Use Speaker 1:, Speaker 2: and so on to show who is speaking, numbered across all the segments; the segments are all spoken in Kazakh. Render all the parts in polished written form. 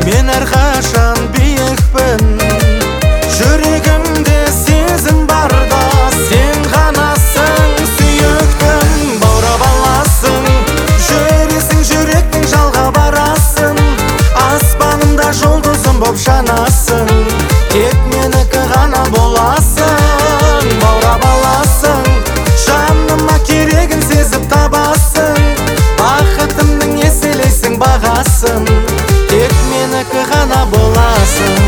Speaker 1: Мен әрқашан биікпін, жүрегімде сезім барда, сен ғанасың сүйіктім. Баурап аласың, жүресің, жүректің жалға барасың, аспанымда жұлдызым боп жанасың, тек менікі ғана боласың. Баурап аласың, жаныма керегін сезіп табасың, бақытымның еселейсің бағасын, тек менікі ғана боласың.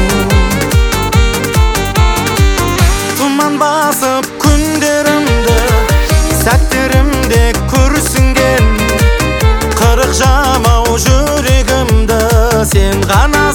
Speaker 1: Тұман басып күндерімді, сәттерімде күрсінген, қырық жамау жүрегімді сен ғана